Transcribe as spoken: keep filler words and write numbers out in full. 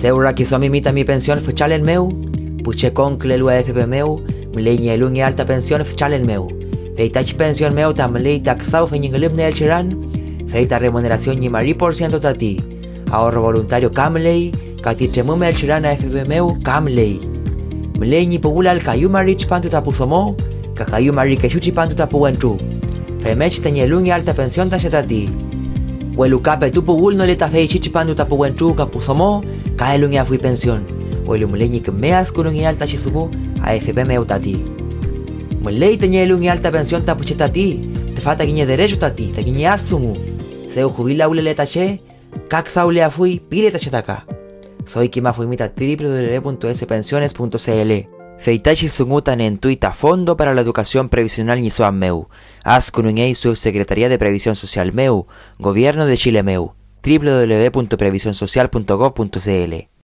Seura que su mimita mi pensión fechal el meu, puche concle lu A F P meu, mleña lungi alta pensión fechal el meu. Feitach pensión meu tam lei taxao feñinglib ne el chiran, feita remuneración ni mari por ciento tati. Ahorro voluntario camley, catitremum el chiran A F P meu camley. Mleñi pugula al cayu marich pantu tapusomo, cacayu mari quechuchi pantu tapuentru. Femech teñe lungi alta pensión tachetati. Huelucape tu pugul no le tafei chichi pantu tapuentru capusomo, cae lungi a fui pensión. Huelu mleñi que meas kulungi alta chisumu A F P meu tati. Mlei teñe lungi alta pensión tapuchetati, te falta guiñe derecho tati, te guiñe asumu. Seu jubila ule le tache, caxa ule a fui, pile tachetaka. Soy Kima Fuimita w w w punto s pensiones punto c l. Feitachi sungutan en tuita Fondo para la Educación Previsional Nisoan meu. Askunungei Subsecretaría de Previsión Social meu. Gobierno de Chile meu. w w w punto previsión social punto gov punto c l.